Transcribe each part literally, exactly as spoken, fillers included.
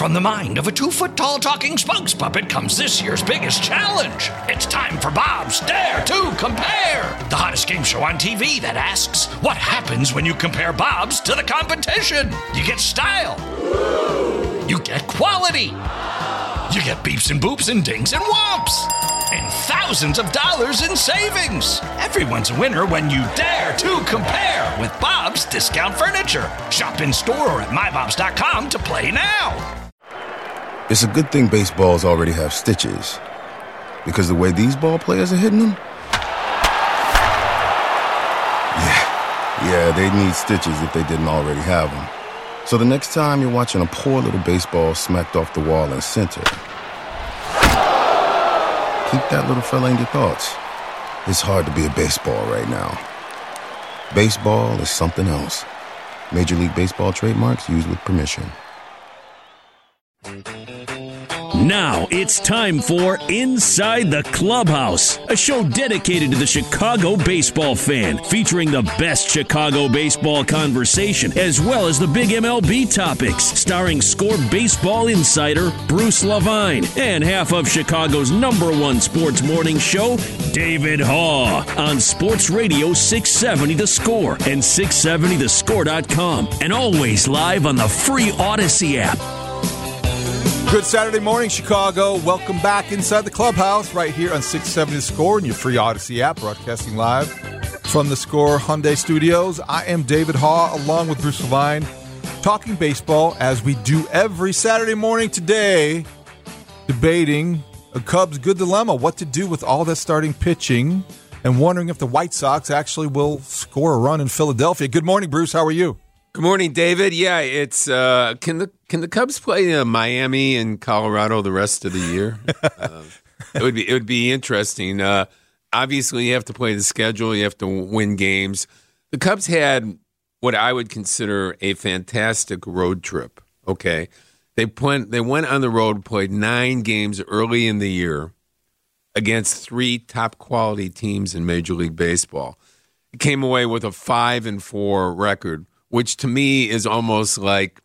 From the mind of a two-foot-tall talking spokes puppet comes this year's biggest challenge. It's time for Bob's Dare to Compare, the hottest game show on T V that asks, what happens when you compare Bob's to the competition? You get style. You get quality. You get beeps and boops and dings and whomps. And thousands of dollars in savings. Everyone's a winner when you dare to compare with Bob's Discount Furniture. Shop in store or at my bobs dot com to play now. It's a good thing baseballs already have stitches, because the way these ball players are hitting them, yeah, yeah, they need stitches if they didn't already have them. So the next time you're watching a poor little baseball smacked off the wall in center, keep that little fella in your thoughts. It's hard to be a baseball right now. Baseball is something else. Major League Baseball trademarks used with permission. Now it's time for Inside the Clubhouse, a show dedicated to the Chicago baseball fan, featuring the best Chicago baseball conversation, as well as the big M L B topics, starring Score baseball insider Bruce Levine and half of Chicago's number one sports morning show, David Haugh, on Sports Radio six seventy The Score and six seventy the score dot com, and always live on the free Odyssey app. Good Saturday morning, Chicago. Welcome back inside the clubhouse right here on six seventy The Score and your free Odyssey app, broadcasting live from the Score Hyundai Studios. I am David Haugh, along with Bruce Levine, talking baseball as we do every Saturday morning. Today, debating a Cubs' good dilemma, what to do with all that starting pitching, and wondering if the White Sox actually will score a run in Philadelphia. Good morning, Bruce. How are you? Good morning, David. Yeah, it's uh, can the can the Cubs play uh, Miami and Colorado the rest of the year? uh, it would be it would be interesting. Uh, obviously, you have to play the schedule. You have to win games. The Cubs had what I would consider a fantastic road trip. Okay, they went they went on the road, played nine games early in the year against three top quality teams in Major League Baseball. It came away with a five and four record, which to me is almost like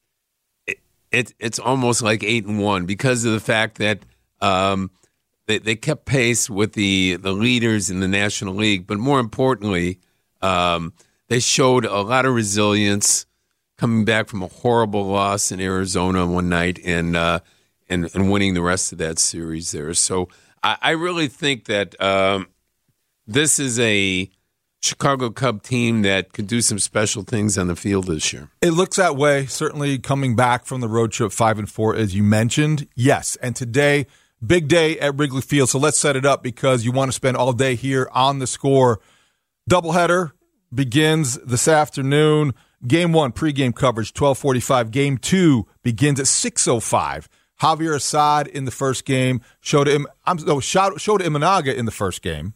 it, it, it's almost like eight and one because of the fact that um, they, they kept pace with the, the leaders in the National League. But more importantly, um, they showed a lot of resilience coming back from a horrible loss in Arizona one night and uh, and, and winning the rest of that series there. So I, I really think that um, this is a Chicago Cub team that could do some special things on the field this year. It looks that way, certainly coming back from the road trip five and four, as you mentioned. Yes, and today, big day at Wrigley Field, so let's set it up because you want to spend all day here on the Score. Doubleheader begins this afternoon. Game one, pregame coverage, twelve forty-five. Game two begins at six oh five. Javier Assad in the first game. Shota, Im- I'm, no, Shota Imanaga in the first game.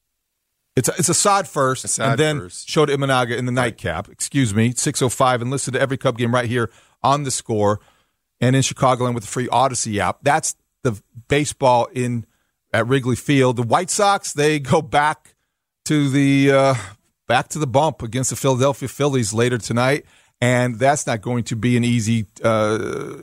It's a, it's Assad first, Assad and then first. Shota Imanaga in the nightcap. Excuse me, six oh five, and listen to every Cub game right here on the Score and in Chicagoland with the free Odyssey app. That's the baseball in at Wrigley Field. The White Sox, they go back to the uh, back to the bump against the Philadelphia Phillies later tonight, and that's not going to be an easy uh,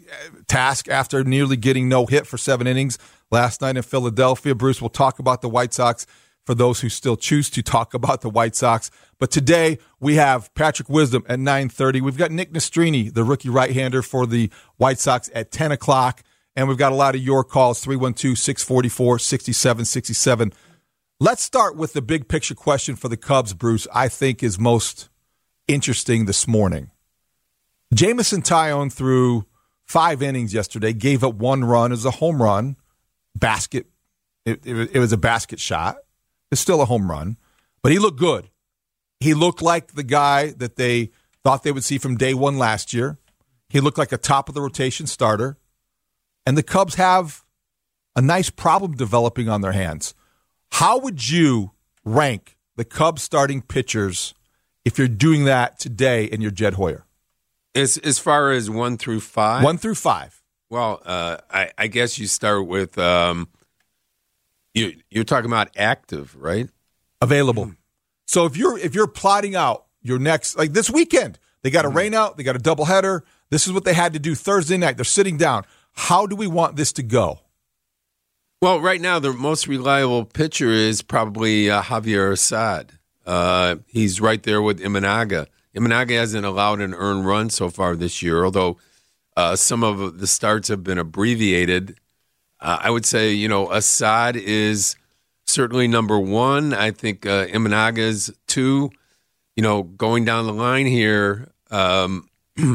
task after nearly getting no hit for seven innings last night in Philadelphia. Bruce will talk about the White Sox for those who still choose to talk about the White Sox. But today we have Patrick Wisdom at nine thirty. We've got Nick Nastrini, the rookie right-hander for the White Sox, at ten o'clock. And we've got a lot of your calls, three one two, six four four, six seven six seven. Let's start with the big picture question for the Cubs, Bruce, I think is most interesting this morning. Jameson Taillon threw five innings yesterday, gave up one run. It was a home run, basket. It, it, it was a basket shot. It's still a home run, but he looked good. He looked like the guy that they thought they would see from day one last year. He looked like a top-of-the-rotation starter. And the Cubs have a nice problem developing on their hands. How would you rank the Cubs starting pitchers if you're doing that today in your Jed Hoyer? As, as far as one through five? One through five. Well, uh, I, I guess you start with um, – You, you're talking about active, right? Available. So if you're if you're plotting out your next, like this weekend, they got a rain out, they got a doubleheader, This is what they had to do Thursday night. They're sitting down. How do we want this to go? Well, right now, the most reliable pitcher is probably uh, Javier Assad. Uh, he's right there with Imanaga. Imanaga hasn't allowed an earned run so far this year, although uh, some of the starts have been abbreviated. Uh, I would say, you know, Assad is certainly number one. I think uh, Imanaga is two. You know, going down the line here, um,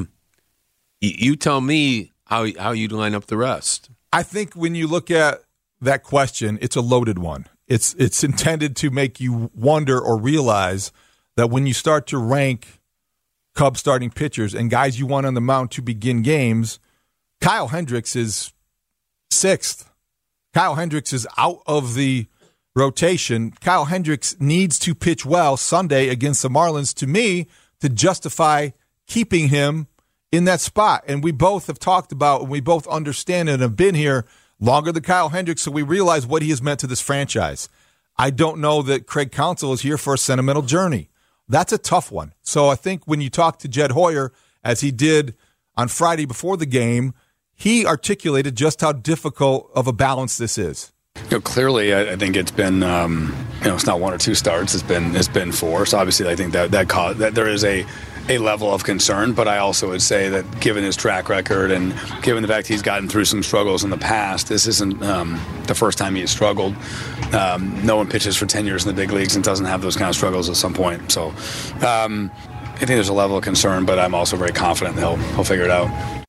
you tell me how how you'd line up the rest. I think when you look at that question, it's a loaded one. It's it's intended to make you wonder or realize that when you start to rank Cubs starting pitchers and guys you want on the mound to begin games, Kyle Hendricks is sixth. Kyle Hendricks is out of the rotation. Kyle Hendricks needs to pitch well Sunday against the Marlins, to me, to justify keeping him in that spot. And we both have talked about, and we both understand and have been here longer than Kyle Hendricks, so we realize what he has meant to this franchise. I don't know that Craig Counsell is here for a sentimental journey. That's a tough one. So I think when you talk to Jed Hoyer, as he did on Friday before the game, he articulated just how difficult of a balance this is. You know, clearly, I, I think it's been, um, you know, it's not one or two starts. It's been, it's been four. So obviously, I think that that, cause, that there is a, a level of concern. But I also would say that given his track record and given the fact he's gotten through some struggles in the past, this isn't um, the first time he has struggled. Um, no one pitches for ten years in the big leagues and doesn't have those kind of struggles at some point. So um, I think there's a level of concern, but I'm also very confident that he'll he'll figure it out.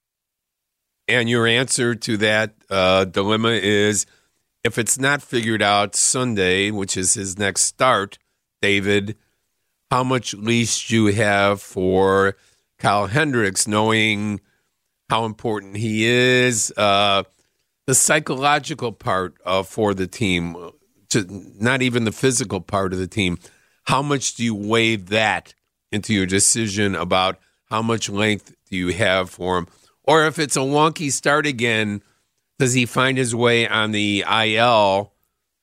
And your answer to that uh, dilemma is, if it's not figured out Sunday, which is his next start, David, how much leash do you have for Kyle Hendricks, knowing how important he is, uh, the psychological part uh, for the team, to, not even the physical part of the team. How much do you weigh that into your decision about how much length do you have for him? Or if it's a wonky start again, does he find his way on the I L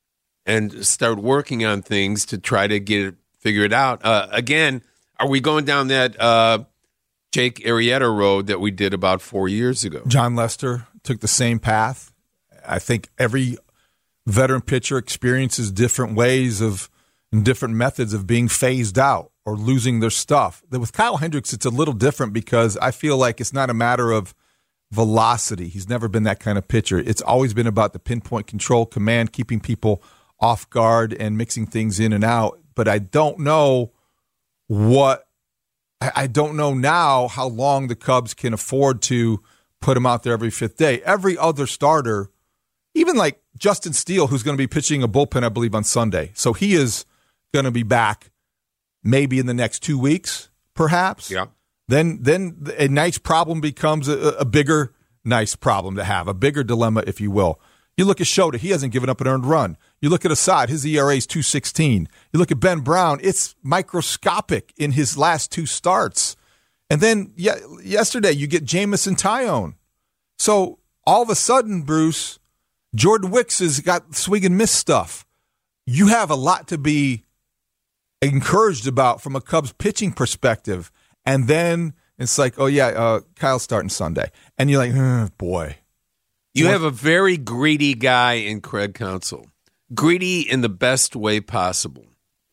and start working on things to try to get it figured out? Uh, again, are we going down that uh, Jake Arrieta road that we did about four years ago? John Lester took the same path. I think every veteran pitcher experiences different ways of and different methods of being phased out or losing their stuff. With Kyle Hendricks, it's a little different because I feel like it's not a matter of velocity. He's never been that kind of pitcher. It's always been about the pinpoint control, command, keeping people off guard and mixing things in and out. But I don't know what I don't know now how long the Cubs can afford to put him out there every fifth day. Every other starter, even like Justin Steele, who's going to be pitching a bullpen, I believe, on Sunday. So he is going to be back maybe in the next two weeks, perhaps. Yeah. Then then a nice problem becomes a, a bigger nice problem to have, a bigger dilemma, if you will. You look at Shota, he hasn't given up an earned run. You look at Assad, his E R A is two sixteen. You look at Ben Brown, it's microscopic in his last two starts. And then yeah, yesterday you get Jamison Tyone. So all of a sudden, Bruce, Jordan Wicks has got swing and miss stuff. You have a lot to be encouraged about from a Cubs pitching perspective. And then it's like, oh, yeah, uh, Kyle's starting Sunday. And you're like, oh, boy. You have a very greedy guy in Craig Counsell. Greedy in the best way possible.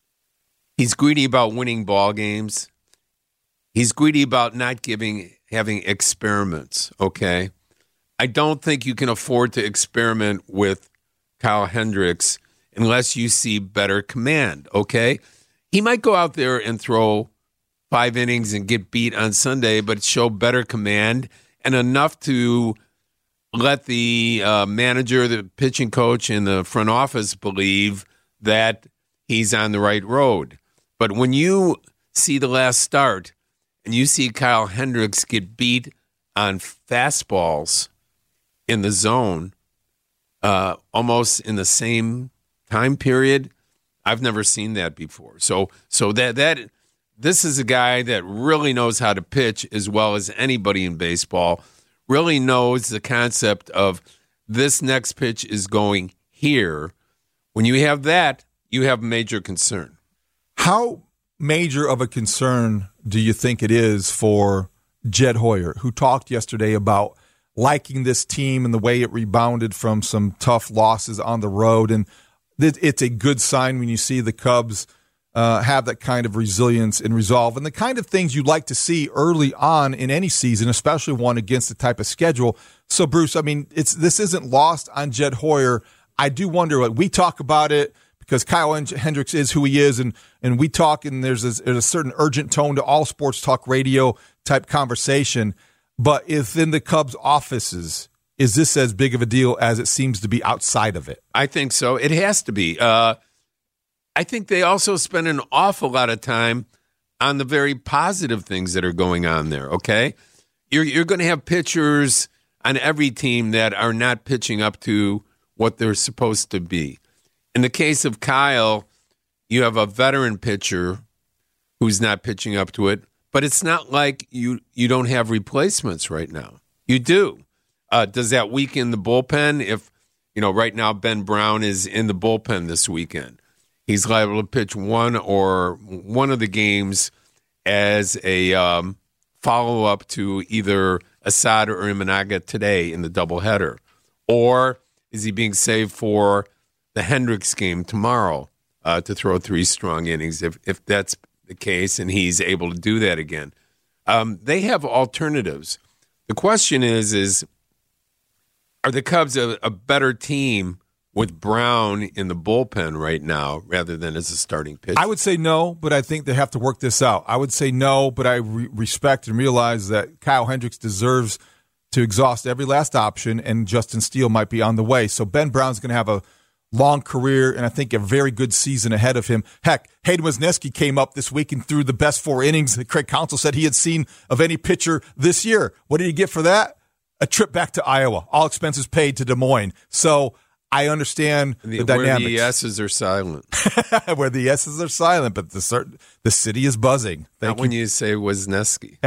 He's greedy about winning ball games. He's greedy about not giving, having experiments, okay? I don't think you can afford to experiment with Kyle Hendricks unless you see better command, okay? He might go out there and throw five innings and get beat on Sunday, but show better command and enough to let the uh, manager, the pitching coach, and the front office believe that he's on the right road. But when you see the last start and you see Kyle Hendricks get beat on fastballs in the zone, uh, almost in the same time period, I've never seen that before. So, so that that. This is a guy that really knows how to pitch as well as anybody in baseball, really knows the concept of this next pitch is going here. When you have that, you have major concern. How major of a concern do you think it is for Jed Hoyer, who talked yesterday about liking this team and the way it rebounded from some tough losses on the road. And it's a good sign when you see the Cubs uh, have that kind of resilience and resolve and the kind of things you like to see early on in any season, especially one against the type of schedule. So, Bruce, I mean, it's this isn't lost on Jed Hoyer. I do wonder, like, we talk about it because Kyle Hendricks is who he is, and, and we talk, and there's a, there's a certain urgent tone to all sports talk radio type conversation. But if in the Cubs' offices, is this as big of a deal as it seems to be outside of it? I think so. It has to be. Uh, I think they also spend an awful lot of time on the very positive things that are going on there, okay? You're, you're going to have pitchers on every team that are not pitching up to what they're supposed to be. In the case of Kyle, you have a veteran pitcher who's not pitching up to it. But it's not like you, you don't have replacements right now. You do. Uh, does that weaken the bullpen? If, you know, right now Ben Brown is in the bullpen this weekend. He's liable to pitch one or one of the games as a um, follow-up to either Assad or Imanaga today in the doubleheader. Or is he being saved for the Hendricks game tomorrow uh, to throw three strong innings if if that's the case, and he's able to do that again. Um, they have alternatives. The question is, is are the Cubs a, a better team with Brown in the bullpen right now rather than as a starting pitcher? I would say no, but I think they have to work this out. I would say no, but I re- respect and realize that Kyle Hendricks deserves to exhaust every last option, and Justin Steele might be on the way. So Ben Brown's going to have a long career, and I think a very good season ahead of him. Heck, Hayden Wesneski came up this week and threw the best four innings that Craig Counsell said he had seen of any pitcher this year. What did he get for that? A trip back to Iowa, all expenses paid to Des Moines. So I understand the, the dynamics. Where the S's are silent. Where the S's are silent, but the certain, the city is buzzing. Thank Not you. when you say Wesneski.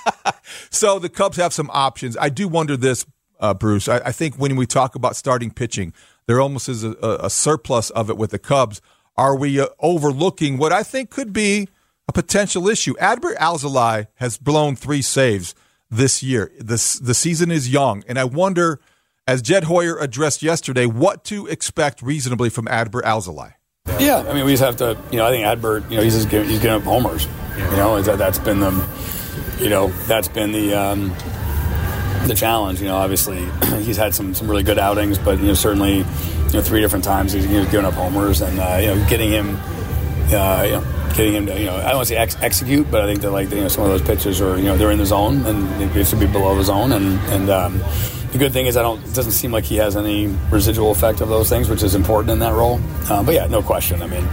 So the Cubs have some options. I do wonder this, uh, Bruce. I, I think when we talk about starting pitching, there almost is a, a surplus of it with the Cubs. Are we uh, overlooking what I think could be a potential issue? Adbert Alzolay has blown three saves this year. This, the season is young, and I wonder, as Jed Hoyer addressed yesterday, what to expect reasonably from Adbert Alzolay. Yeah, I mean, we just have to, you know, I think Adbert, you know, he's just giving, he's giving up homers. You know, that, that's been the, you know, that's been the, um, the challenge. You know, obviously he's had some, some really good outings, but, you know, certainly, you know, three different times he's, he's given up homers, and, uh, you know, getting him, uh, you know, getting him to, you know, I don't want to say ex- execute, but I think that, like, you know, some of those pitches are, you know, they're in the zone, and they should be below the zone, and, and, um, the good thing is I don't. It doesn't seem like he has any residual effect of those things, which is important in that role. Uh, but yeah, no question. I mean,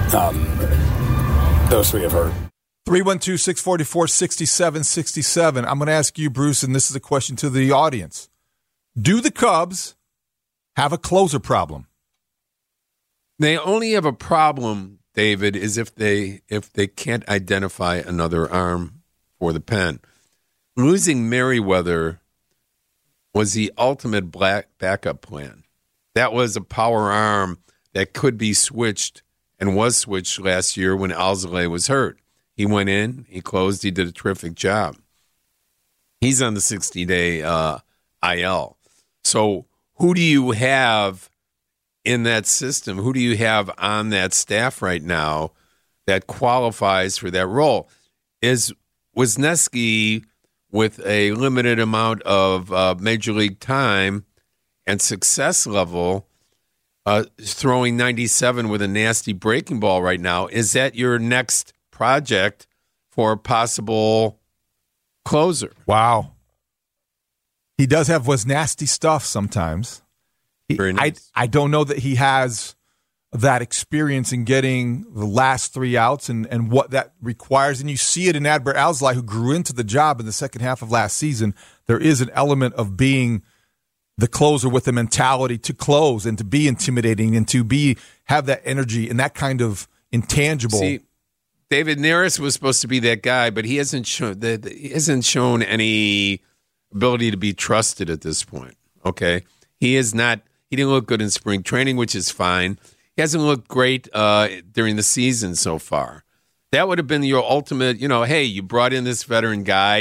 um, those three have hurt. three one two, six four four, six seven six seven. I'm going to ask you, Bruce, and this is a question to the audience. Do the Cubs have a closer problem? They only have a problem, David, is if they if they can't identify another arm for the pen. Losing Merriweather was the ultimate black backup plan. That was a power arm that could be switched and was switched last year when Alzolay was hurt. He went in, he closed, he did a terrific job. He's on the sixty-day uh, I L. So who do you have in that system? Who do you have on that staff right now that qualifies for that role? Is Wesneski, with a limited amount of uh, major league time and success level, uh, throwing ninety-seven with a nasty breaking ball right now, is that your next project for a possible closer? Wow. He does have was nasty stuff sometimes. He, Very nice. I, I don't know that he has that experience in getting the last three outs and, and what that requires. And you see it in Adbert Alzolay, who grew into the job in the second half of last season. There is an element of being the closer with the mentality to close and to be intimidating and to be have that energy and that kind of intangible. See, David Neris was supposed to be that guy, but he hasn't shown that he hasn't shown any ability to be trusted at this point. Okay, he is not. He didn't look good in spring training, which is fine. He hasn't looked great uh, during the season so far. That would have been your ultimate, you know, hey, you brought in this veteran guy.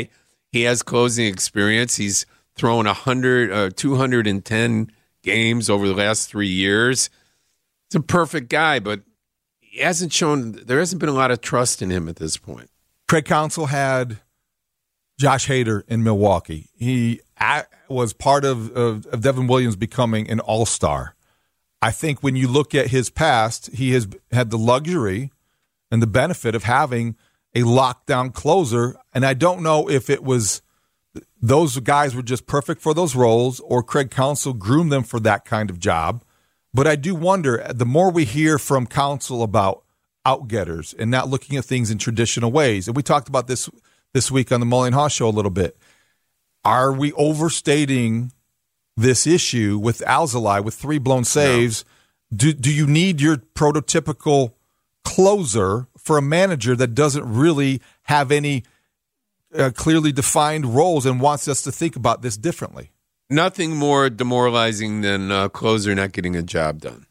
He has closing experience. He's thrown one hundred, uh, two hundred ten games over the last three years. It's a perfect guy, but he hasn't shown, there hasn't been a lot of trust in him at this point. Craig Counsell had Josh Hader in Milwaukee. He was part of, of, of Devin Williams becoming an all-star. I think when you look at his past, he has had the luxury and the benefit of having a lockdown closer, and I don't know if it was those guys were just perfect for those roles or Craig Counsell groomed them for that kind of job. But I do wonder, the more we hear from Counsell about outgetters and not looking at things in traditional ways, and we talked about this this week on the Mully and Haw Show a little bit, are we overstating this issue with Alzolay with three blown saves? No. Do, do you need your prototypical closer for a manager that doesn't really have any uh, clearly defined roles and wants us to think about this differently? Nothing more demoralizing than a closer not getting a job done.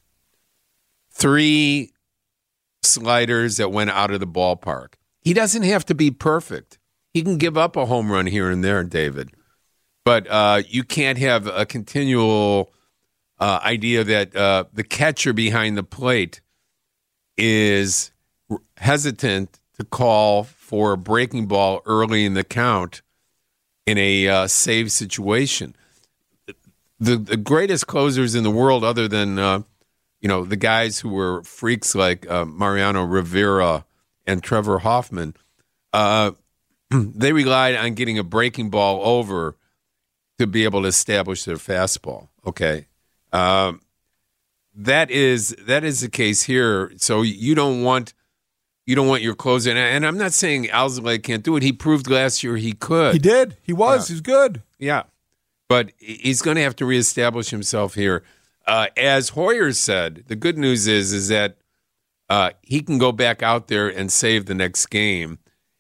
Three sliders that went out of the ballpark. He doesn't have to be perfect. He can give up a home run here and there, David. But uh, you can't have a continual uh, idea that uh, the catcher behind the plate is hesitant to call for a breaking ball early in the count in a uh, save situation. The the greatest closers in the world, other than uh, you know the guys who were freaks like uh, Mariano Rivera and Trevor Hoffman, uh, they relied on getting a breaking ball over to be able to establish their fastball. Okay, um, that is that is the case here. So you don't want you don't want your closer. And, and I'm not saying Alzolay can't do it. He proved last year he could. He did. He was. Yeah. He was good. Yeah. But he's going to have to reestablish himself here. Uh, as Hoyer said, the good news is is that uh, he can go back out there and save the next game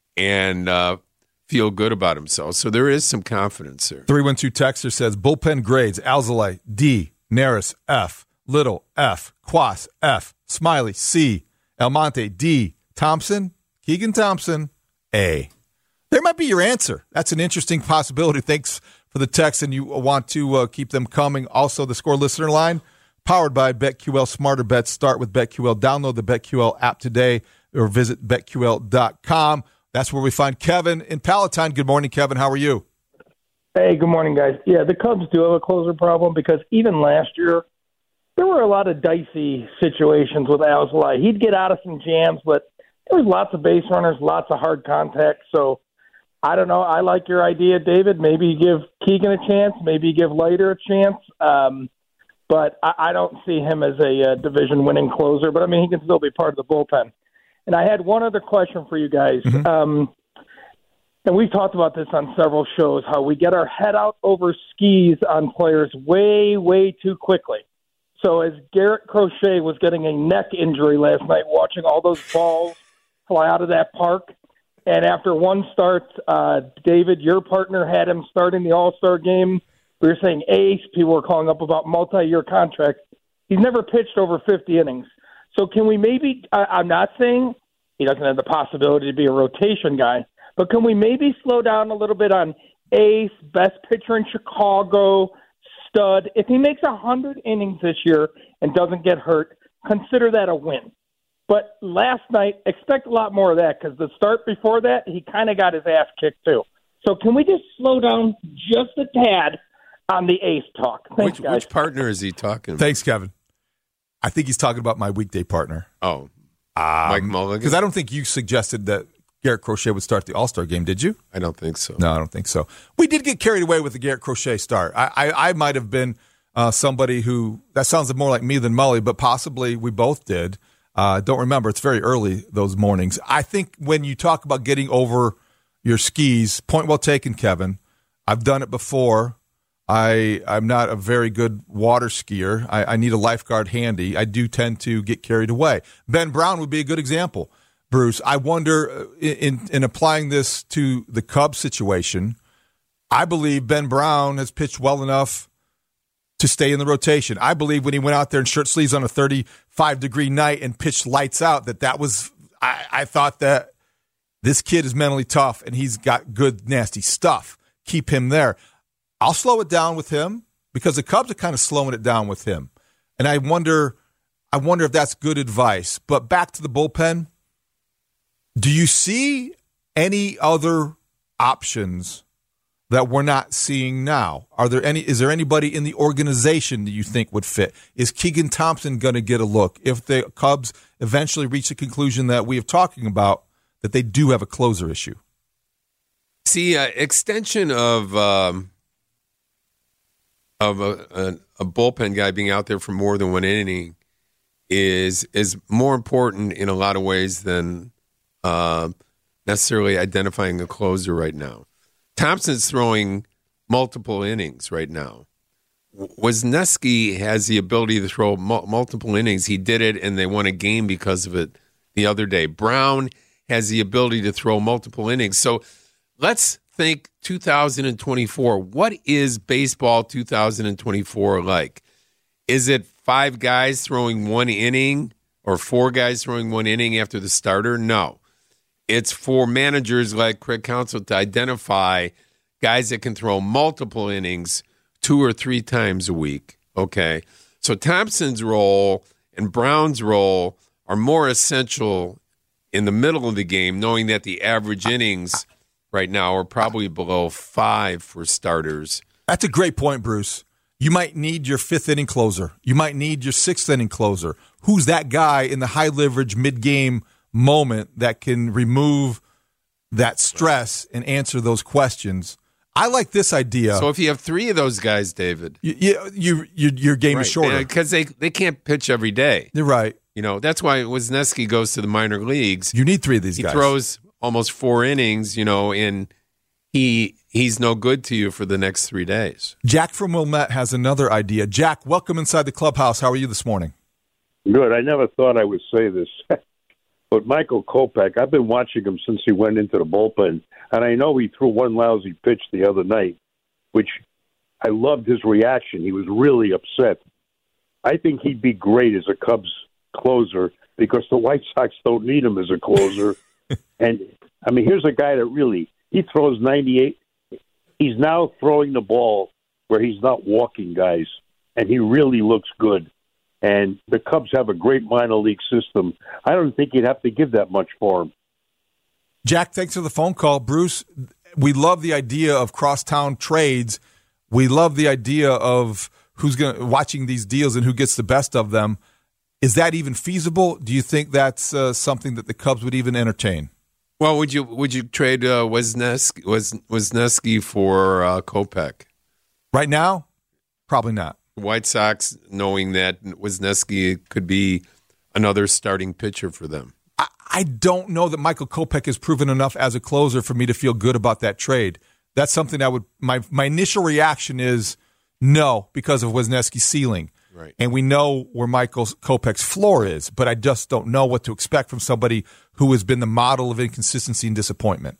and uh, feel good about himself. So there is some confidence there. three one two Texter says, bullpen grades, Alzolay, D, Neris, F, Little, F, Quas, F, Smiley, C, Almonte, D, Thompson, Keegan Thompson, A. There might be your answer. That's an interesting possibility. Thanks for the text, and you want to uh, keep them coming. Also, the Score Listener Line, powered by BetQL. Smarter bets start with BetQL. Download the BetQL app today or visit bet Q L dot com. That's where we find Kevin in Palatine. Good morning, Kevin. How are you? Hey, good morning, guys. Yeah, the Cubs do have a closer problem because even last year, there were a lot of dicey situations with Alzolay. He'd get out of some jams, but there was lots of base runners, lots of hard contact. So I don't know. I like your idea, David. Maybe you give Keegan a chance. Maybe you give Leiter a chance. Um, but I, I don't see him as a uh, division-winning closer. But, I mean, he can still be part of the bullpen. And I had one other question for you guys. Mm-hmm. Um, and we've talked about this on several shows, how we get our head out over skis on players way, way too quickly. So as Garrett Crochet was getting a neck injury last night watching all those balls fly out of that park, and after one start, uh, David, your partner had him starting the All-Star game. We were saying ace. People were calling up about multi-year contracts. He's never pitched over fifty innings. So can we maybe – I'm not saying he doesn't have the possibility to be a rotation guy, but can we maybe slow down a little bit on ace, best pitcher in Chicago, stud? If he makes one hundred innings this year and doesn't get hurt, consider that a win. But last night, expect a lot more of that because the start before that, he kind of got his ass kicked too. So can we just slow down just a tad on the ace talk? Thanks, which, guys. Which partner is he talking about? Thanks, Kevin. I think he's talking about my weekday partner. Oh, um, Mike Mulligan? Because I don't think you suggested that Garrett Crochet would start the All-Star game, did you? I don't think so. No, I don't think so. We did get carried away with the Garrett Crochet start. I, I, I might have been uh, somebody who, that sounds more like me than Mully, but possibly we both did. Uh, don't remember. It's very early those mornings. I think when you talk about getting over your skis, point well taken, Kevin. I've done it before. I, I'm not a very good water skier. I, I need a lifeguard handy. I do tend to get carried away. Ben Brown would be a good example, Bruce. I wonder, in, in applying this to the Cubs situation, I believe Ben Brown has pitched well enough to stay in the rotation. I believe when he went out there in shirt sleeves on a thirty-five degree night and pitched lights out, that that was, I, I thought that this kid is mentally tough and he's got good, nasty stuff. Keep him there. I'll slow it down with him because the Cubs are kind of slowing it down with him. And I wonder, I wonder if that's good advice. But back to the bullpen, do you see any other options that we're not seeing now? Are there any? Is there anybody in the organization that you think would fit? Is Keegan Thompson going to get a look if the Cubs eventually reach the conclusion that we have talking about, that they do have a closer issue? See, uh, extension of um, of a, a, a bullpen guy being out there for more than one inning is is more important in a lot of ways than uh, necessarily identifying a closer right now. Thompson's throwing multiple innings right now. Wisniewski has the ability to throw mu- multiple innings. He did it, and they won a game because of it the other day. Brown has the ability to throw multiple innings. So let's think two thousand twenty-four. What is baseball two thousand twenty-four like? Is it five guys throwing one inning or four guys throwing one inning after the starter? No. It's for managers like Craig Counsell to identify guys that can throw multiple innings two or three times a week. Okay. So Thompson's role and Brown's role are more essential in the middle of the game, knowing that the average innings right now are probably below five for starters. That's a great point, Bruce. You might need your fifth inning closer. You might need your sixth inning closer. Who's that guy in the high leverage mid-game moment that can remove that stress and answer those questions? I like this idea. So if you have three of those guys, David, you, you, you, you your game right, is shorter because they they can't pitch every day. You're right. You know that's why Wisniewski goes to the minor leagues. You need three of these he guys. He throws almost four innings, you know, and he he's no good to you for the next three days. Jack from Wilmette has another idea. Jack, welcome inside the clubhouse. How are you this morning? Good. I never thought I would say this. But Michael Kopech, I've been watching him since he went into the bullpen, and I know he threw one lousy pitch the other night, which I loved his reaction. He was really upset. I think he'd be great as a Cubs closer because the White Sox don't need him as a closer. And, I mean, here's a guy that really, he throws ninety-eight. He's now throwing the ball where he's not walking guys, and he really looks good. And the Cubs have a great minor league system. I don't think you'd have to give that much for him. Jack, thanks for the phone call. Bruce, we love the idea of crosstown trades. We love the idea of who's going to watching these deals and who gets the best of them. Is that even feasible? Do you think that's uh, something that the Cubs would even entertain? Well, would you would you trade uh, Wisniewski, Wisniewski for uh, Kopech? Right now, probably not. White Sox, knowing that Wisniewski could be another starting pitcher for them. I, I don't know that Michael Kopech has proven enough as a closer for me to feel good about that trade. That's something I would my my initial reaction is no, because of Wisniewski's ceiling. Right. And we know where Michael Kopech's floor is, but I just don't know what to expect from somebody who has been the model of inconsistency and disappointment.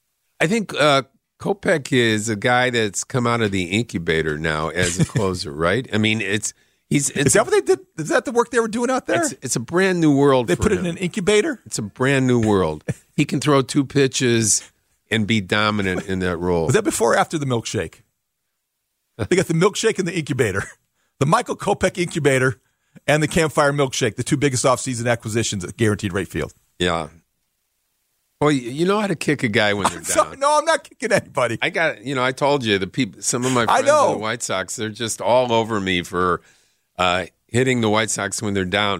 I think uh, Kopech is a guy that's come out of the incubator now as a closer, right? I mean, it's he's. It's, is that what they did? Is that the work they were doing out there? It's, it's a brand new world. They for put him. it in an incubator? It's a brand new world. He can throw two pitches and be dominant in that role. Was that before or after the milkshake? They got the milkshake and the incubator. The Michael Kopech incubator and the Campfire milkshake, the two biggest offseason acquisitions at Guaranteed Rate Field. Yeah. Well, you know how to kick a guy when they're I'm down. sorry, no, I'm not kicking anybody. I got, you know, I told you, the people, some of my friends I know. in the White Sox, they're just all over me for uh, hitting the White Sox when they're down.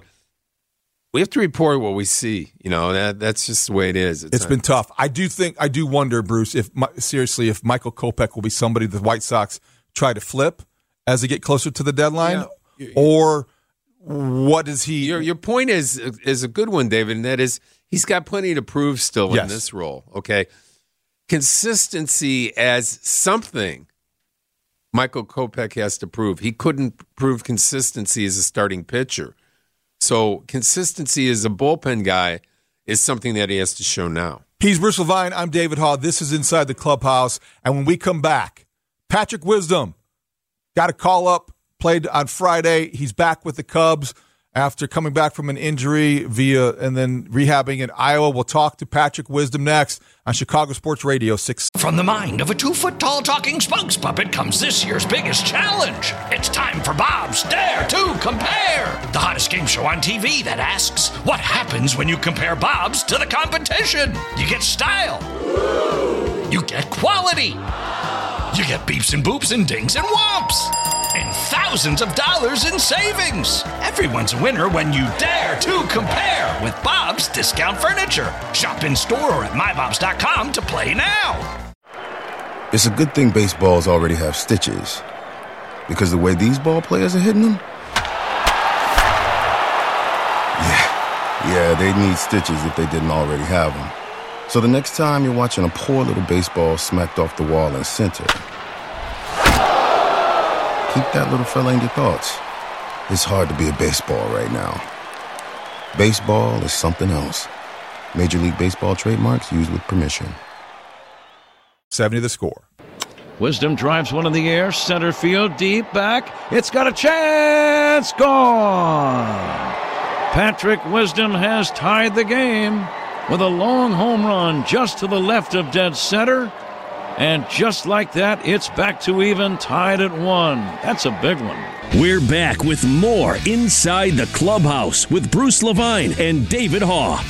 We have to report what we see. You know, that that's just the way it is. It's, it's been tough. I do think, I do wonder, Bruce, if seriously, if Michael Kopech will be somebody the White Sox try to flip as they get closer to the deadline, yeah. or what is he? Your your point is is a good one, David, and that is he's got plenty to prove still yes. in this role. Okay, consistency as something Michael Kopech has to prove. He couldn't prove consistency as a starting pitcher, so consistency as a bullpen guy is something that he has to show now. He's Bruce Levine. I'm David Haugh. This is Inside the Clubhouse, and when we come back, Patrick Wisdom got a call up, played on Friday. He's back with the Cubs. after coming back from an injury via and then rehabbing in Iowa. We'll talk to Patrick Wisdom next on Chicago Sports Radio six. From the mind of a two-foot-tall talking spokes puppet comes this year's biggest challenge. It's time for Bob's Dare to Compare, the hottest game show on T V that asks, what happens when you compare Bob's to the competition? You get style. You get quality. You get beeps and boops and dings and whomps. And thousands of dollars in savings. Everyone's a winner when you dare to compare with Bob's Discount Furniture. Shop in store or at my bobs dot com to play now. It's a good thing baseballs already have stitches, because the way these ball players are hitting them, yeah, yeah, they need stitches if they didn't already have them. So the next time you're watching a poor little baseball smacked off the wall in center, keep that little fella in your thoughts. It's hard to be a baseball right now. Baseball is something else. Major League Baseball trademarks used with permission. seventy the score. Wisdom drives one in the air, center field, deep back. It's got a chance. Gone. Patrick Wisdom has tied the game with a long home run just to the left of dead center. And just like that, it's back to even, tied at one. That's a big one. We're back with more Inside the Clubhouse with Bruce Levine and David Haugh.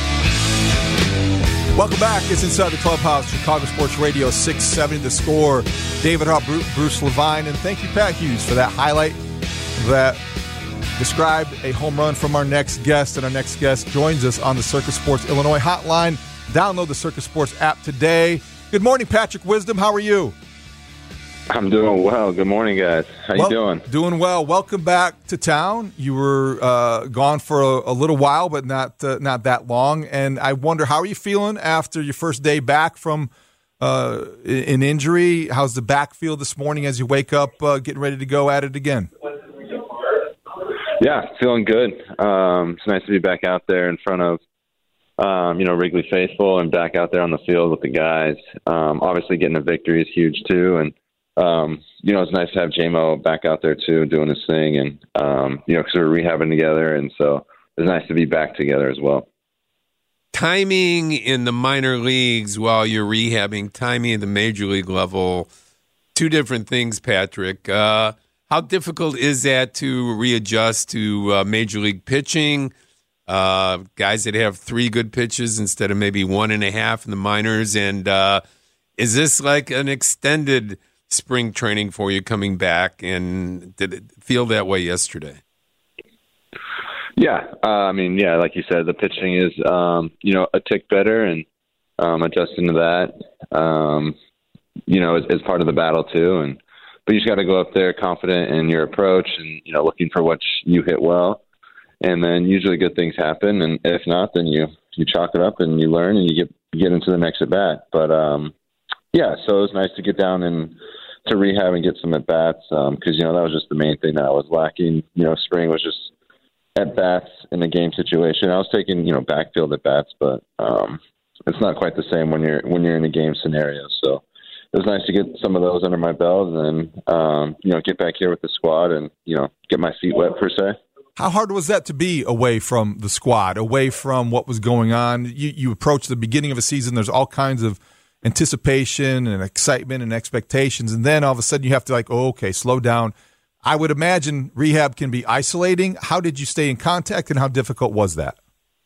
Welcome back. It's Inside the Clubhouse, Chicago Sports Radio six seventy the score. David Haugh, Bruce Levine, and thank you, Pat Hughes, for that highlight that described a home run from our next guest. And our next guest joins us on the Circus Sports Illinois hotline. Download the Circus Sports app today. Good morning, Patrick Wisdom. How are you? I'm doing well. Good morning, guys. How well, you doing? Doing well. Welcome back to town. You were uh, gone for a, a little while, but not uh, not that long. And I wonder, how are you feeling after your first day back from uh, an injury? How's the back feel this morning as you wake up, uh, getting ready to go at it again? Yeah, feeling good. Um, it's nice to be back out there in front of Um, you know, Wrigley faithful and back out there on the field with the guys. Um, obviously getting a victory is huge too. And, um, you know, it's nice to have J-Mo back out there too, doing his thing. And, um, you know, because we're rehabbing together. And so it's nice to be back together as well. Timing in the minor leagues while you're rehabbing, timing at the major league level, two different things, Patrick. Uh, how difficult is that to readjust to uh, major league pitching? Uh, guys that have three good pitches instead of maybe one and a half in the minors. And uh, is this like an extended spring training for you coming back? And did it feel that way yesterday? Yeah. Uh, I mean, yeah, like you said, the pitching is, um, you know, a tick better, and um, adjusting to that, um, you know, is, is part of the battle too. And, but you just got to go up there confident in your approach and, you know, looking for what you hit well. And then usually good things happen, and if not, then you, you chalk it up and you learn and you get get into the next at bat. But um, yeah, so it was nice to get down and to rehab and get some at bats because um, you know that was just the main thing that I was lacking. You know, spring was just at bats in a game situation. I was taking you know backfield at bats, but um, it's not quite the same when you're when you're in a game scenario. So it was nice to get some of those under my belt, and then um, you know get back here with the squad and you know get my feet wet per se. How hard was that to be away from the squad, away from what was going on? You, you approach the beginning of a season, there's all kinds of anticipation and excitement and expectations, and then all of a sudden you have to like, oh, okay, slow down. I would imagine rehab can be isolating. How did you stay in contact, and how difficult was that?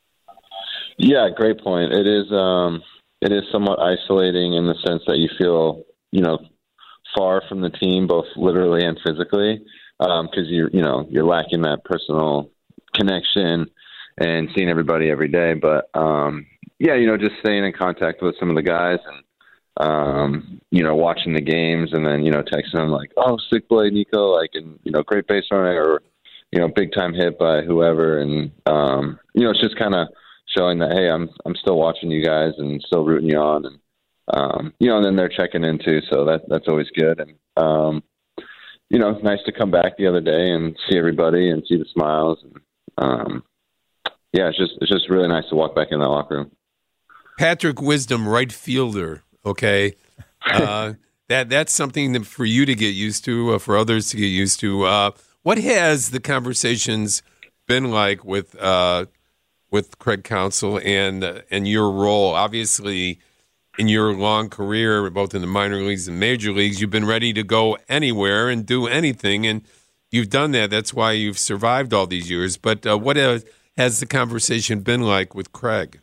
Yeah, great point. It is um, it is somewhat isolating in the sense that you feel, you know, far from the team, both literally and physically. Because um, you're, you know, you're lacking that personal connection and seeing everybody every day. But um, yeah, you know, just staying in contact with some of the guys and um, you know, watching the games and then you know, texting them like, "Oh, sick play, Nico!" Like, and you know, great base running or you know, big time hit by whoever. And um, you know, it's just kind of showing that hey, I'm I'm still watching you guys and still rooting you on, and um, you know, and then they're checking in too, so that that's always good. And um, you know, it's nice to come back the other day and see everybody and see the smiles. And, um, yeah, it's just it's just really nice to walk back in that locker room. Patrick Wisdom, right fielder, okay? Uh, that That's something that for you to get used to, uh, for others to get used to. Uh, what has the conversations been like with uh, with Craig Counsell and uh, and your role. Obviously, in your long career, both in the minor leagues and major leagues, you've been ready to go anywhere and do anything, and you've done that. That's why you've survived all these years. But uh, what has, has the conversation been like with Craig?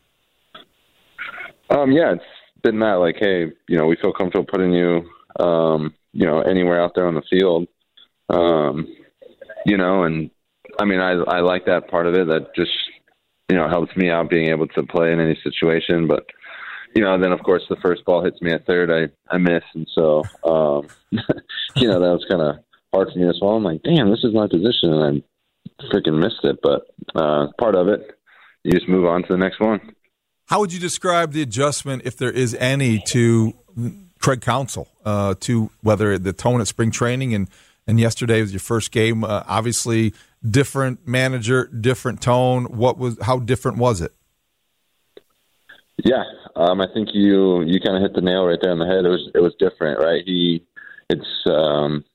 Um, yeah, it's been that like, hey, you know, we feel comfortable putting you, um, you know, anywhere out there on the field, um, you know, and I mean, I I like that part of it. That just, you know, helps me out being able to play in any situation. But you know, then of course the first ball hits me at third, I I miss, and so um, you know, that was kind of hard for me as well. I'm like, damn, this is my position, and I freaking missed it. But uh, part of it, you just move on to the next one. How would you describe the adjustment, if there is any, to Craig Counsell, uh, to whether the tone at spring training and, and yesterday was your first game? Uh, obviously, different manager, different tone. What was? How different was it? Yeah, um, I think you you kind of hit the nail right there on the head. It was it was different, right? He, it's um,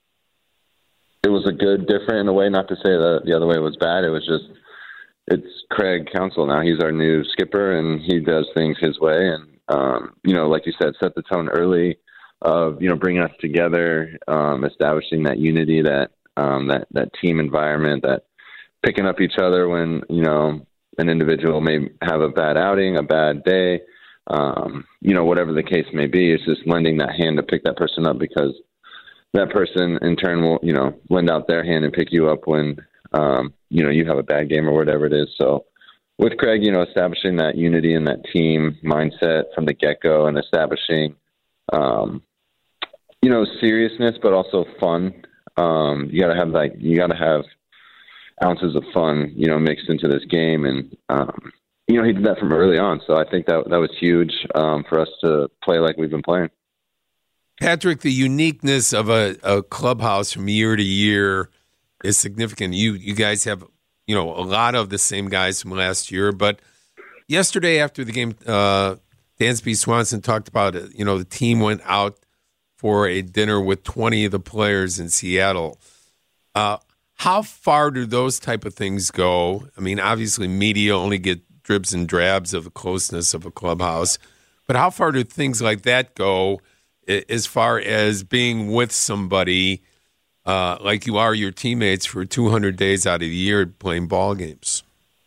it was a good different in a way. Not to say that the other way was bad. It was just. It's Craig Counsell now. He's our new skipper, and he does things his way. And, um, you know, like you said, set the tone early of, you know, bringing us together, um, establishing that unity, that um, that that team environment, that picking up each other when, you know, an individual may have a bad outing, a bad day, um, you know, whatever the case may be. It's just lending that hand to pick that person up, because that person in turn will, you know, lend out their hand and pick you up when, Um, you know, you have a bad game or whatever it is. So with Craig, you know, establishing that unity and that team mindset from the get-go, and establishing, um, you know, seriousness, but also fun. Um, you got to have like, you got to have ounces of fun, you know, mixed into this game. And, um, you know, he did that from early on. So I think that that was huge um, for us to play like we've been playing. Patrick, the uniqueness of a, a clubhouse from year to year is significant. You you guys have, you know, a lot of the same guys from last year. But yesterday after the game, uh, Dansby Swanson talked about it. You know, the team went out for a dinner with twenty of the players in Seattle. Uh, how far do those type of things go? I mean, obviously media only get dribs and drabs of the closeness of a clubhouse. But how far do things like that go as far as being with somebody Uh, like you are your teammates for two hundred days out of the year playing ball games?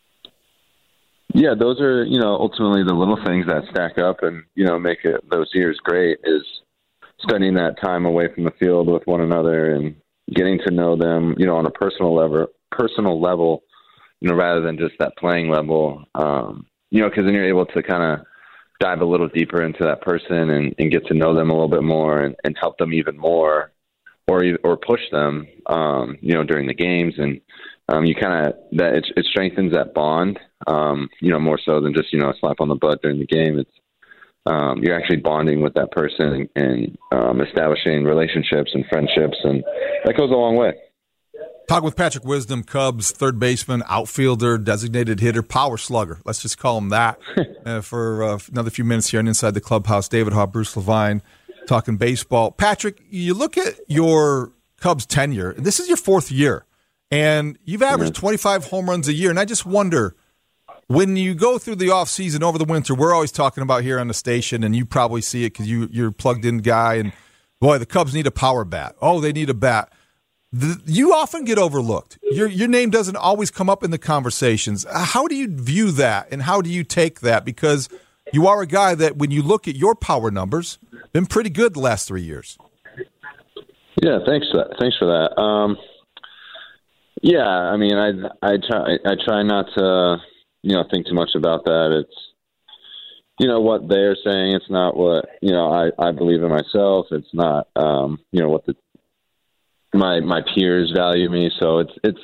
Yeah, those are, you know, ultimately the little things that stack up and, you know, make it those years great, is spending that time away from the field with one another and getting to know them, you know, on a personal level, personal level, you know, rather than just that playing level, um, you know, because then you're able to kind of dive a little deeper into that person and, and get to know them a little bit more and, and help them even more. Or or push them, um, you know, during the games, and um, you kind of that it, it strengthens that bond, um, you know, more so than just, you know, a slap on the butt during the game. It's um, you're actually bonding with that person and, and um, establishing relationships and friendships, and that goes a long way. Talk with Patrick Wisdom, Cubs third baseman, outfielder, designated hitter, power slugger. Let's just call him that uh, for uh, another few minutes here on Inside the Clubhouse. David Haugh, Bruce Levine. Talking baseball. Patrick, you look at your Cubs tenure, and this is your fourth year, and you've averaged twenty-five home runs a year, and I just wonder, when you go through the offseason over the winter, we're always talking about here on the station, and you probably see it because you, you're a plugged-in guy, and, boy, the Cubs need a power bat. Oh, they need a bat. The, you often get overlooked. Your, your name doesn't always come up in the conversations. How do you view that, and how do you take that? Because you are a guy that, when you look at your power numbers, been pretty good the last three years. Yeah, thanks for that. Thanks for that. Um, yeah, I mean, I I try I try not to, you know, think too much about that. It's, you know, what they're saying. It's not what, you know, I, I believe in myself. It's not, um, you know, what the my my peers value me. So it's it's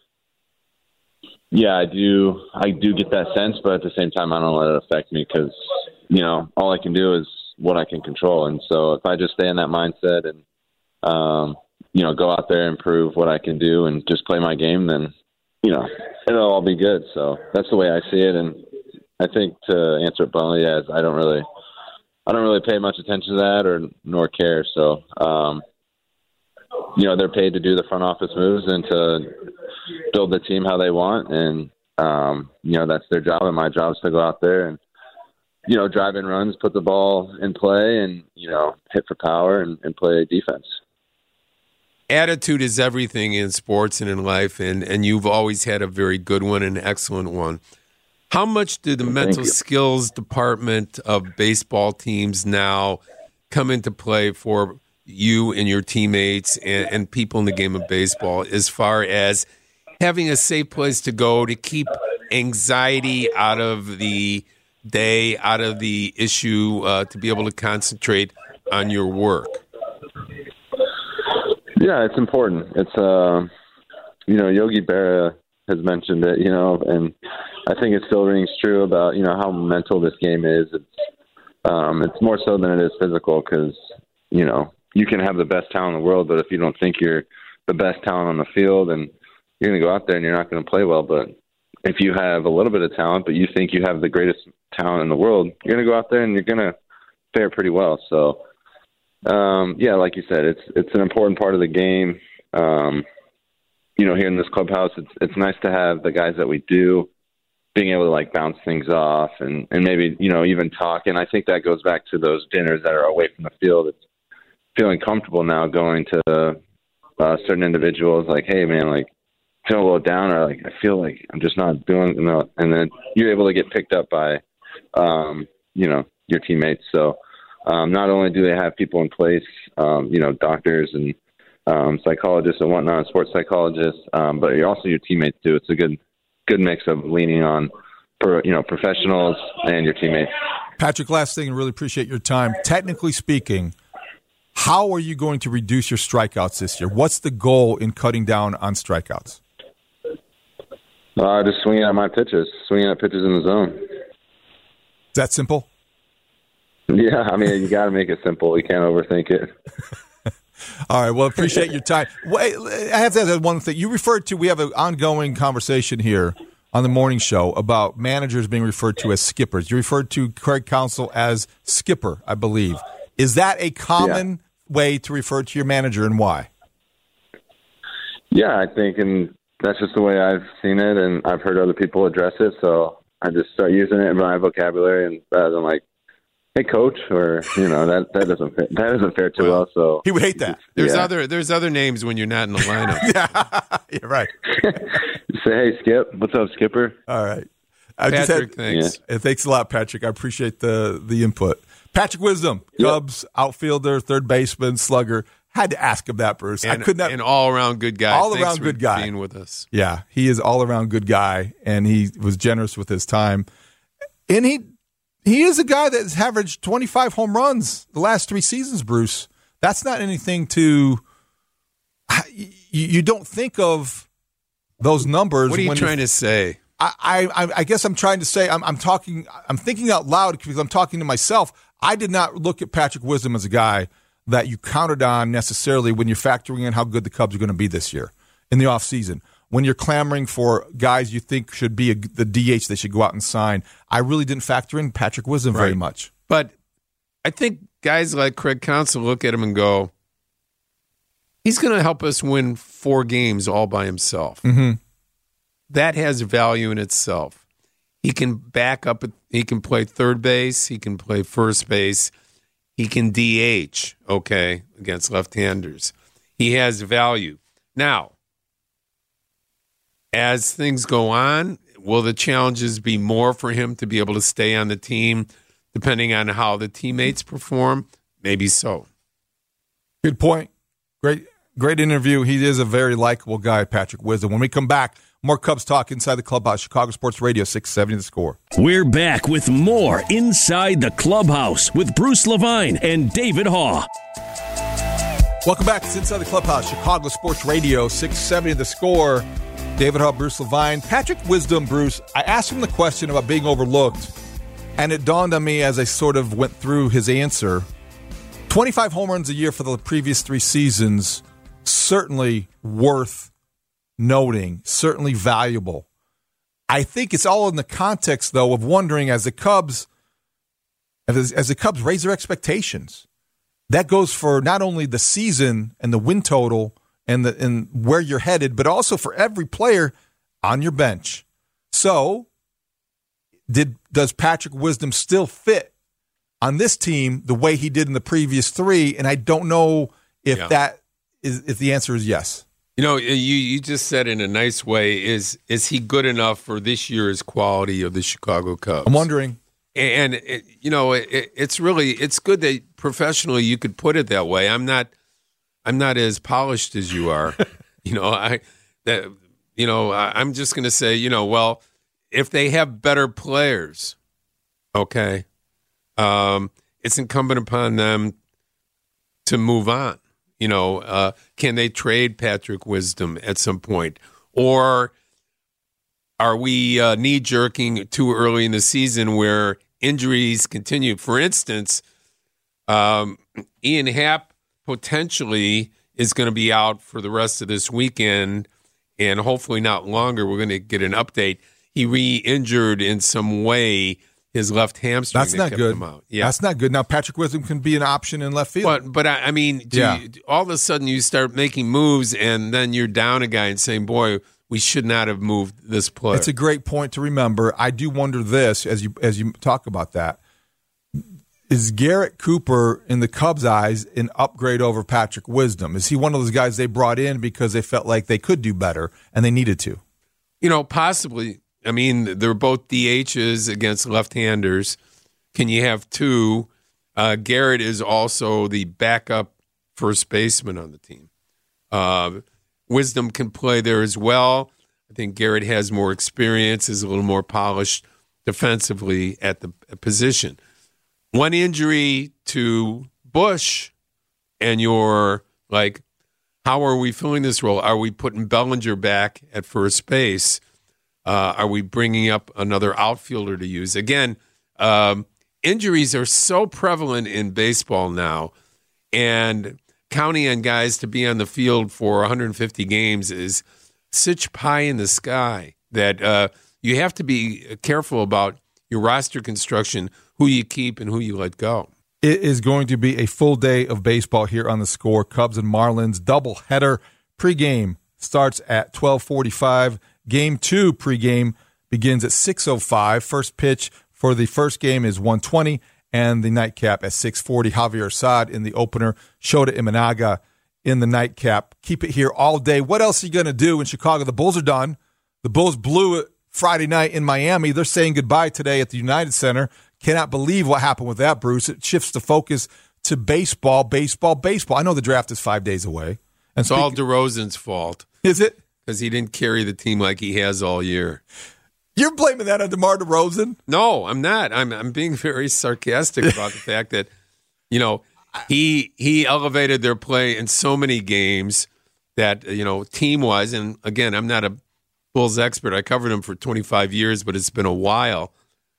yeah, I do I do get that sense, but at the same time, I don't let it affect me, because, you know, all I can do is what I can control. And so if I just stay in that mindset and, um, you know, go out there and prove what I can do and just play my game, then, you know, it'll all be good. So that's the way I see it. And I think, to answer it bluntly, as I don't really, I don't really pay much attention to that, or nor care. So, um, you know, they're paid to do the front office moves and to build the team how they want. And, um, you know, that's their job. And my job is to go out there and, you know, drive in runs, put the ball in play and, you know, hit for power and, and play defense. Attitude is everything in sports and in life, and, and you've always had a very good one, an excellent one. How much do the Thank mental you. skills department of baseball teams now come into play for you and your teammates and, and people in the game of baseball as far as having a safe place to go to keep anxiety out of the day, out of the issue, uh, to be able to concentrate on your work? Yeah, it's important. It's, uh, you know, Yogi Berra has mentioned it, you know, and I think it still rings true about, you know, how mental this game is. It's, um, it's more so than it is physical because, you know, you can have the best talent in the world, but if you don't think you're the best talent on the field, and you're going to go out there and you're not going to play well. But if you have a little bit of talent, but you think you have the greatest talent in the world, you're going to go out there and you're going to fare pretty well. So, Um, yeah, like you said, it's it's an important part of the game. Um, you know, here in this clubhouse, it's it's nice to have the guys that we do being able to like bounce things off and, and maybe, you know, even talk. And I think that goes back to those dinners that are away from the field. It's feeling comfortable now going to uh, certain individuals like, hey, man, like, feel a little down, or like, I feel like I'm just not doing enough. And then you're able to get picked up by, um, you know, your teammates. So, Um, not only do they have people in place, um, you know, doctors and um, psychologists and whatnot, sports psychologists, um, but also your teammates too. It's a good, good mix of leaning on, for, you know, professionals and your teammates. Patrick, last thing, and really appreciate your time. Technically speaking, how are you going to reduce your strikeouts this year? What's the goal in cutting down on strikeouts? Uh, just swinging at my pitches, swinging at pitches in the zone. Is that simple? Yeah, I mean, you got to make it simple. You can't overthink it. All right, well, appreciate your time. Wait, I have to add one thing. You referred to, we have an ongoing conversation here on the morning show about managers being referred to as skippers. You referred to Craig Counsell as skipper, I believe. Is that a common yeah. way to refer to your manager, and why? Yeah, I think, and that's just the way I've seen it, and I've heard other people address it, so I just start using it in my vocabulary, and rather than like, hey, coach, or, you know, that, that doesn't fit, that doesn't fare too well. So he would hate that. There's yeah. other there's other names when you're not in the lineup. yeah, you're right. Say, hey, Skip, what's up, Skipper? All right, I Patrick, just had, thanks. Yeah. Thanks a lot, Patrick. I appreciate the the input. Patrick Wisdom, Cubs yep. outfielder, third baseman, slugger. Had to ask him that, Bruce. And, I could not. An all around good guy. All Thanks around for good guy. Being with us. Yeah, he is all around good guy, and he was generous with his time, and he. He is a guy that's averaged twenty-five home runs the last three seasons, Bruce. That's not anything to – you don't think of those numbers. What are you when trying to say? I, I, I guess I'm trying to say I'm, I'm talking – I'm thinking out loud because I'm talking to myself. I did not look at Patrick Wisdom as a guy that you counted on necessarily when you're factoring in how good the Cubs are going to be this year in the offseason. When you're clamoring for guys you think should be a, the D H they should go out and sign, I really didn't factor in Patrick Wisdom right. very much. But I think guys like Craig Counsell look at him and go, he's going to help us win four games all by himself. Mm-hmm. That has value in itself. He can back up. He can play third base. He can play first base. He can D H, okay, against left-handers. He has value. Now, as things go on, will the challenges be more for him to be able to stay on the team depending on how the teammates perform? Maybe so. Good point. Great great interview. He is a very likable guy, Patrick Wisdom. When we come back, more Cubs talk inside the clubhouse. Chicago Sports Radio, six seventy The Score. We're back with more Inside the Clubhouse with Bruce Levine and David Haugh. Welcome back. It's Inside the Clubhouse, Chicago Sports Radio, six seventy The Score. David Haugh, Bruce Levine. Patrick Wisdom, Bruce, I asked him the question about being overlooked, and it dawned on me as I sort of went through his answer. twenty-five home runs a year for the previous three seasons, certainly worth noting, certainly valuable. I think it's all in the context, though, of wondering as the Cubs, as, as the Cubs raise their expectations. That goes for not only the season and the win total and the and where you're headed, but also for every player on your bench. So, did does Patrick Wisdom still fit on this team the way he did in the previous three? And I don't know if yeah. that is if the answer is yes. You know, you you just said in a nice way, is is he good enough for this year's quality of the Chicago Cubs? I'm wondering. And, it, you know, it, it's really, it's good that professionally you could put it that way. I'm not, I'm not as polished as you are. you know, I, that, you know, I, I'm just going to say, you know, well, if they have better players, okay, um, it's incumbent upon them to move on. You know, uh, can they trade Patrick Wisdom at some point? Or are we uh, knee-jerking too early in the season where injuries continue? For instance, um, Ian Happ potentially is going to be out for the rest of this weekend, and hopefully not longer. We're going to get an update. He re-injured in some way his left hamstring. That's that not kept good. him out. Yeah. That's not good. Now, Patrick Wisdom can be an option in left field. But, but I, I mean, do yeah. you, all of a sudden you start making moves, and then you're down a guy and saying, boy, we should not have moved this player. It's a great point to remember. I do wonder this as you as you talk about that. Is Garrett Cooper, in the Cubs' eyes, an upgrade over Patrick Wisdom? Is he one of those guys they brought in because they felt like they could do better and they needed to? You know, possibly. I mean, they're both D Hs against left-handers. Can you have two? Uh, Garrett is also the backup first baseman on the team. Uh, Wisdom can play there as well. I think Garrett has more experience, is a little more polished defensively at the position. One injury to Bush, and you're like, how are we filling this role? Are we putting Bellinger back at first base? Uh, are we bringing up another outfielder to use? Again, um, injuries are so prevalent in baseball now, and counting on guys to be on the field for one hundred fifty games is such pie in the sky that uh, you have to be careful about your roster construction, who you keep and who you let go. It is going to be a full day of baseball here on The Score. Cubs and Marlins doubleheader. Pregame starts at twelve forty-five. Game two pregame begins at six oh five. First pitch for the first game is one twenty, and the nightcap at six forty. Javier Assad in the opener, Shota Imanaga in the nightcap. Keep it here all day. What else are you going to do in Chicago? The Bulls are done. The Bulls blew it Friday night in Miami. They're saying goodbye today at the United Center. Cannot believe what happened with that, Bruce. It shifts the focus to baseball, baseball, baseball. I know the draft is five days away. And it's speak- all DeRozan's fault. Is it? Because he didn't carry the team like he has all year. You're blaming that on DeMar DeRozan? No, I'm not. I'm I'm being very sarcastic about the fact that, you know, he he elevated their play in so many games that, you know, team-wise, and again, I'm not a Bulls expert. I covered him for twenty-five years, but it's been a while.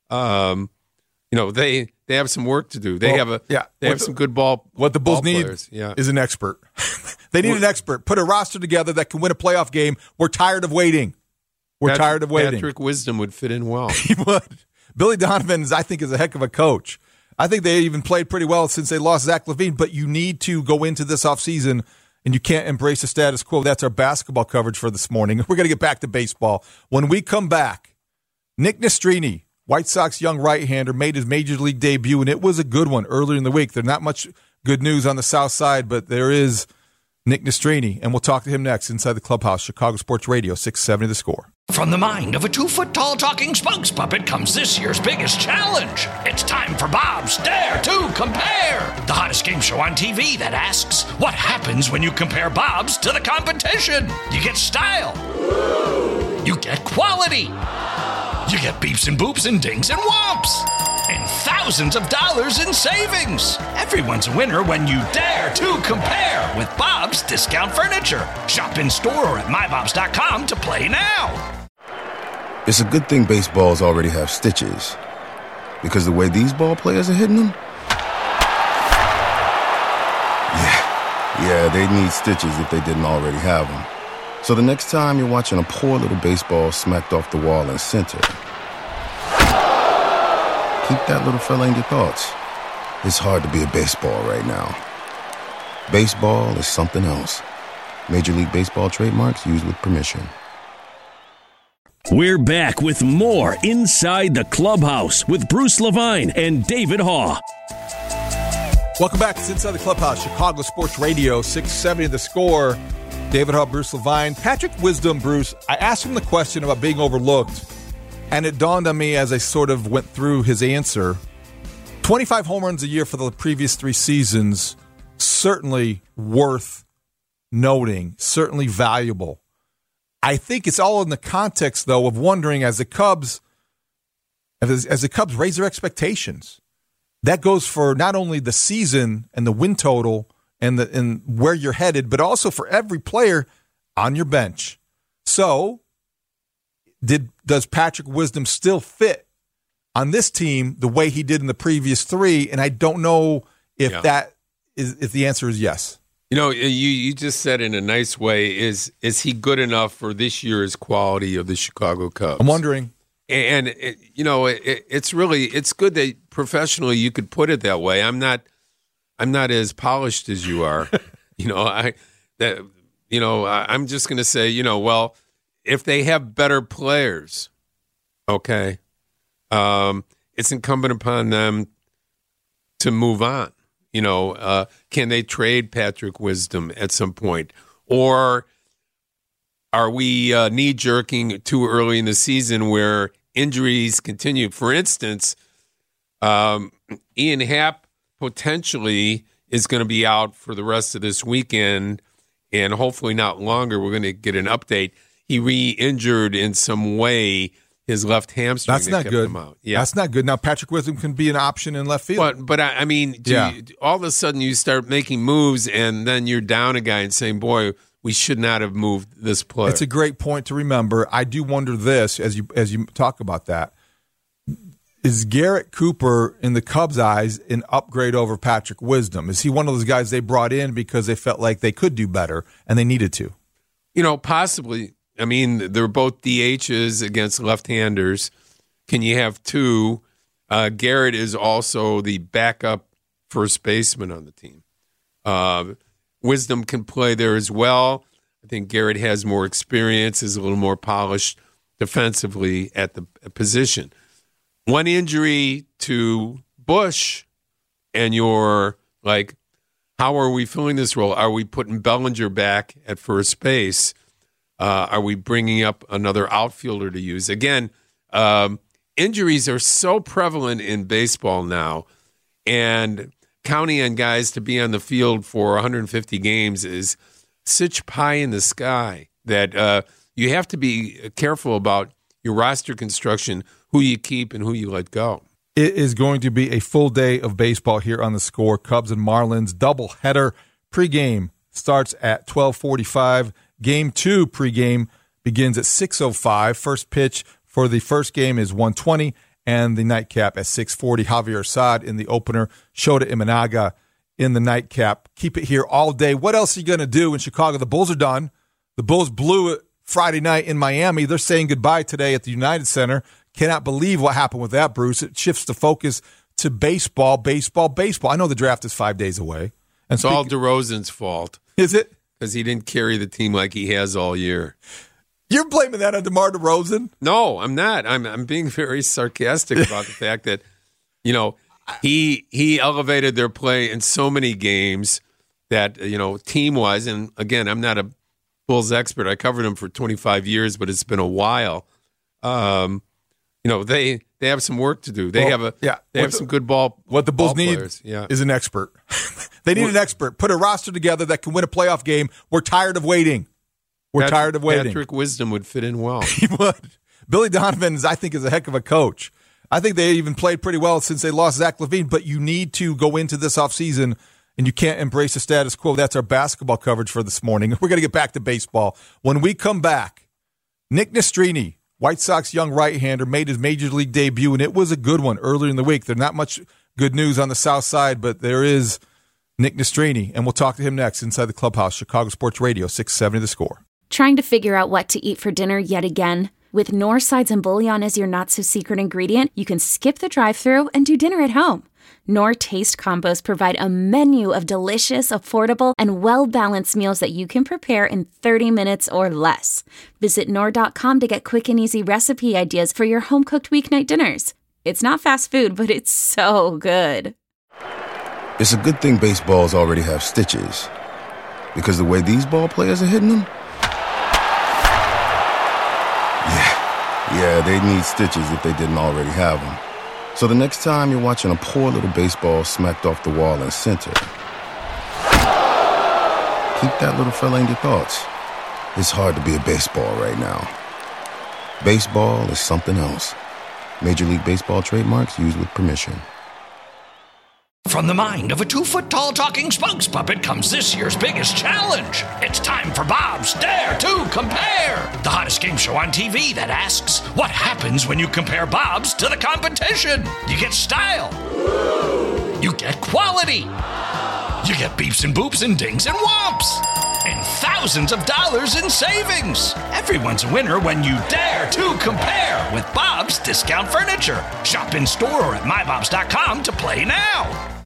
Um, you know, they they have some work to do. They well, have a yeah. they what have the, some good ball. What the Bulls ball need players. Yeah. is an expert. They need an expert. Put a roster together that can win a playoff game. We're tired of waiting. We're Patrick, tired of waiting. Patrick Wisdom would fit in well. He would. Billy Donovan, is, I think, is a heck of a coach. I think they even played pretty well since they lost Zach LaVine, but you need to go into this offseason, and you can't embrace the status quo. That's our basketball coverage for this morning. We're going to get back to baseball. When we come back, Nick Nastrini, White Sox young right-hander, made his major league debut, and it was a good one earlier in the week. There's not much good news on the south side, but there is Nick Nastrini, and we'll talk to him next inside the clubhouse. Chicago Sports Radio, six seventy The Score. From the mind of a two-foot-tall talking spokes puppet comes this year's biggest challenge. It's time for Bob's Dare to Compare, the hottest game show on T V that asks, what happens when you compare Bob's to the competition? You get style. You get quality. You get beeps and boops and dings and whomps. And thousands of dollars in savings. Everyone's a winner when you dare to compare with Bob's Discount Furniture. Shop in store or at my bobs dot com to play now. It's a good thing baseballs already have stitches, because the way these ball players are hitting them, yeah, yeah, they'd need stitches if they didn't already have them. So the next time you're watching a poor little baseball smacked off the wall in center, keep that little fella in your thoughts. It's hard to be a baseball right now. Baseball is something else. Major League Baseball trademarks used with permission. We're back with more Inside the Clubhouse with Bruce Levine and David Haugh. Welcome back. It's Inside the Clubhouse, Chicago Sports Radio, six seventy The Score. David Haugh, Bruce Levine. Patrick Wisdom, Bruce, I asked him the question about being overlooked, and it dawned on me as I sort of went through his answer. twenty-five home runs a year for the previous three seasons, certainly worth noting, certainly valuable. I think it's all in the context, though, of wondering as the Cubs, as, as the Cubs raise their expectations. That goes for not only the season and the win total and the and where you're headed, but also for every player on your bench. So, did does Patrick Wisdom still fit on this team the way he did in the previous three? And I don't know if yeah. that is if the answer is yes. You know, you you just said in a nice way, is is he good enough for this year's quality of the Chicago Cubs? I'm wondering. And, it, you know, it, it's really, it's good that professionally you could put it that way. I'm not, I'm not as polished as you are. you know, I, that, you know, I'm just going to say, you know, well, if they have better players, okay, um, it's incumbent upon them to move on. You know, uh, can they trade Patrick Wisdom at some point? Or are we uh, knee-jerking too early in the season where injuries continue? For instance, um, Ian Happ potentially is going to be out for the rest of this weekend, and hopefully not longer. We're going to get an update. He re-injured in some way his left hamstring. That's that not kept good. him out. Yeah. That's not good. Now, Patrick Wisdom can be an option in left field. But, but I, I mean, do yeah. you, all of a sudden you start making moves, and then you're down a guy and saying, boy, we should not have moved this player. It's a great point to remember. I do wonder this as you as you talk about that. Is Garrett Cooper, in the Cubs' eyes, an upgrade over Patrick Wisdom? Is he one of those guys they brought in because they felt like they could do better and they needed to? You know, possibly. I mean, they're both D Hs against left-handers. Can you have two? Uh, Garrett is also the backup first baseman on the team. Uh Wisdom can play there as well. I think Garrett has more experience, is a little more polished defensively at the position. One injury to Bush, and you're like, how are we filling this role? Are we putting Bellinger back at first base? Uh, are we bringing up another outfielder to use? Again, um, injuries are so prevalent in baseball now, and counting on guys to be on the field for one hundred fifty games is such pie in the sky that uh, you have to be careful about your roster construction, who you keep and who you let go. It is going to be a full day of baseball here on The Score. Cubs and Marlins doubleheader. Pregame starts at twelve forty-five. Game two pregame begins at six oh five. First pitch for the first game is one twenty. And the nightcap at six forty. Javier Assad in the opener. Shota Imanaga in the nightcap. Keep it here all day. What else are you going to do in Chicago? The Bulls are done. The Bulls blew it Friday night in Miami. They're saying goodbye today at the United Center. Cannot believe what happened with that, Bruce. It shifts the focus to baseball, baseball, baseball. I know the draft is five days away. And it's speak- all DeRozan's fault. Is it? Because he didn't carry the team like he has all year. You're blaming that on DeMar DeRozan? No, I'm not. I'm I'm being very sarcastic about the fact that, you know, he he elevated their play in so many games that, you know, team-wise, and again, I'm not a Bulls expert. I covered him for twenty-five years, but it's been a while. Um, you know, they they have some work to do. They well, have a yeah. they what have the, some good ball. What the Bulls need players. Yeah. is an expert. They need an expert. Put a roster together that can win a playoff game. We're tired of waiting. We're Patrick, tired of waiting. Patrick Wisdom would fit in well. He would. Billy Donovan, is, I think, is a heck of a coach. I think they even played pretty well since they lost Zach LaVine, but you need to go into this offseason, and you can't embrace the status quo. That's our basketball coverage for this morning. We're going to get back to baseball. When we come back, Nick Nastrini, White Sox young right-hander, made his major league debut, and it was a good one earlier in the week. There's not much good news on the south side, but there is Nick Nastrini, and we'll talk to him next inside the Clubhouse, Chicago Sports Radio, six seventy The Score. Trying to figure out what to eat for dinner yet again? With North Sides and Bouillon as your not-so-secret ingredient, you can skip the drive-thru and do dinner at home. Knorr Taste Combos provide a menu of delicious, affordable, and well-balanced meals that you can prepare in thirty minutes or less. Visit Knorr dot com to get quick and easy recipe ideas for your home-cooked weeknight dinners. It's not fast food, but it's so good. It's a good thing baseballs already have stitches, because the way these ball players are hitting them, yeah, yeah, they need stitches if they didn't already have them. So the next time you're watching a poor little baseball smacked off the wall in center, keep that little fella in your thoughts. It's hard to be a baseball right now. Baseball is something else. Major League Baseball trademarks used with permission. From the mind of a two-foot-tall talking spokes puppet comes this year's biggest challenge. It's time for Bob's Dare to Compare, the hottest game show on T V that asks, what happens when you compare Bobs to the competition? You get style. You get quality. You get beeps and boops and dings and whomps. And thousands of dollars in savings. Everyone's a winner when you dare to compare with Bob's Discount Furniture. Shop in store or at my bobs dot com to play now.